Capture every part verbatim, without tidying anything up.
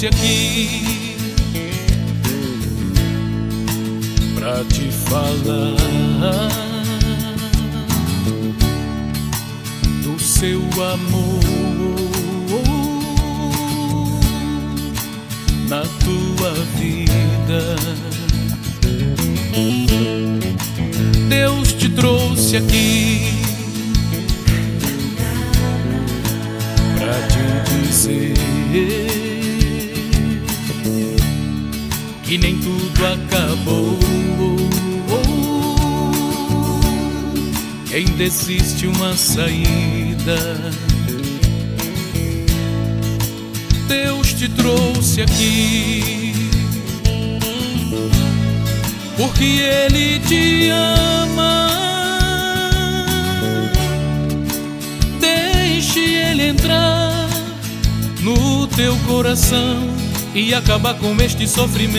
trouxe aqui pra te falar do seu amor na tua vida. Deus te trouxe aqui pra te dizer que nem tudo acabou, que ainda existe uma saída. Deus te trouxe aqui porque Ele te ama. Deixe Ele entrar no teu coração e acabar com este sofrimento.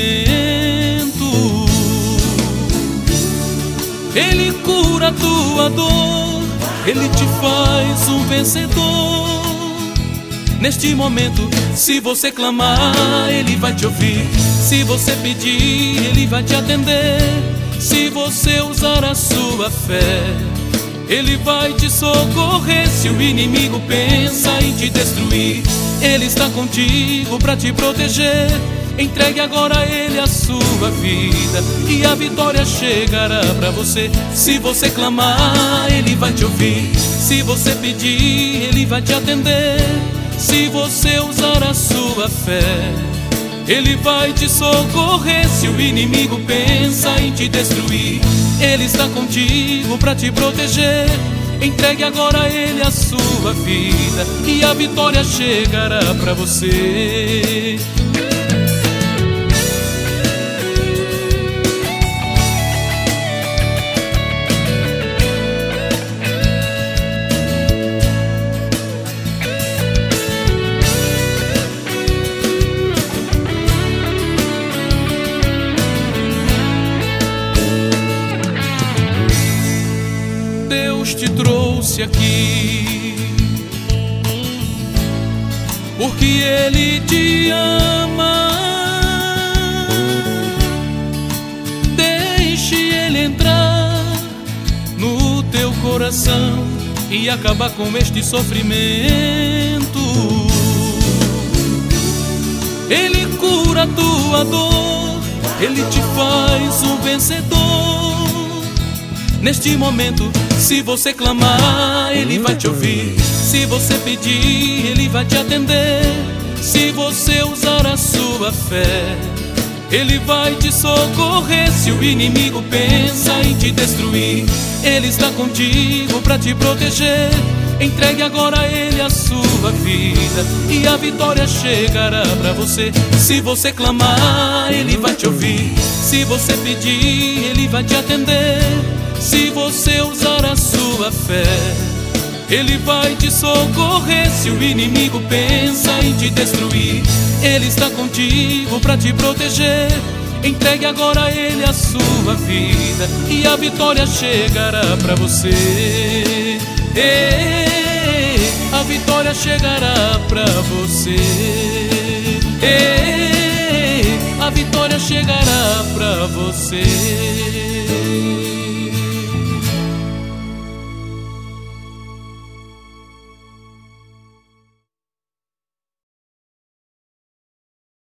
Ele cura a tua dor, Ele te faz um vencedor. Neste momento, se você clamar, Ele vai te ouvir. Se você pedir, Ele vai te atender. Se você usar a sua fé, Ele vai te socorrer. Se o inimigo pensa em te destruir, Ele está contigo para te proteger. Entregue agora a Ele a sua vida e a vitória chegará para você. Se você clamar, Ele vai te ouvir. Se você pedir, Ele vai te atender. Se você usar a sua fé, Ele vai te socorrer. Se o inimigo pensa em te destruir, Ele está contigo para te proteger. Entregue agora a Ele a sua vida e a vitória chegará para você. Deus te trouxe aqui porque Ele te ama. Deixe Ele entrar no teu coração e acabar com este sofrimento. Ele cura a tua dor, Ele te faz um vencedor. Neste momento, se você clamar, Ele vai te ouvir. Se você pedir, Ele vai te atender. Se você usar a sua fé, Ele vai te socorrer. Se o inimigo pensa em te destruir, Ele está contigo para te proteger. Entregue agora a Ele a sua vida e a vitória chegará para você. Se você clamar, Ele vai te ouvir. Se você pedir, Ele vai te atender. Se você usar a sua fé, Ele vai te socorrer. Se o inimigo pensa em te destruir, Ele está contigo para te proteger. Entregue agora a Ele a sua vida e a vitória chegará para você. Ei, a vitória chegará para você. Ei, a vitória chegará para você.